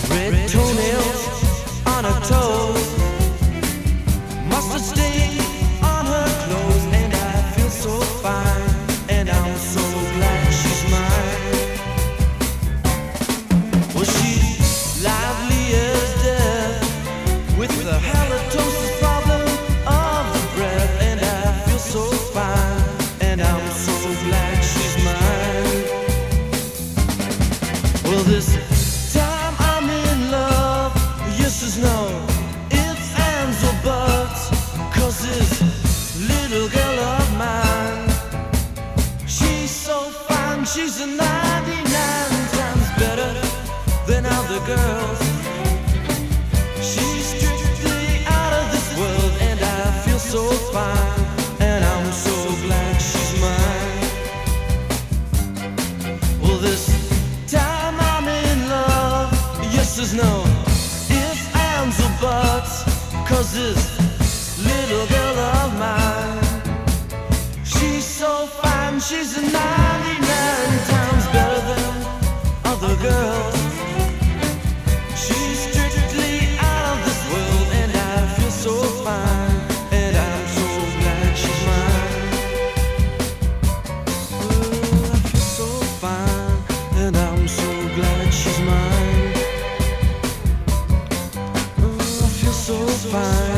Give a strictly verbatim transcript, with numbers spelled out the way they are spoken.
Red toenails on her toes, mustard stain on her clothes, and I feel so fine, and I'm so glad she's mine. Well, she's lively as death, with the halitosis problem of the breath, and I feel so fine, and I'm so glad she's mine. Well, this time I'm in love, yes is no, ifs, ands, or buts, 'cause this little girl of mine, she's so fine, she's a ninety-nine times better than other girls. She's strictly out of this world, and I feel so fine, and I'm so glad she's mine. Well, this time I'm in love, yes is no, ifs, ands, or buts, 'cause this little girl of mine, she's so fine, she's a ninety-nine times better than other girls. She's strictly out of this world, and I feel so fine, and I'm so glad she's mine. Oh, I feel so fine, and I'm so glad she's mine. Oh, I feel so fine.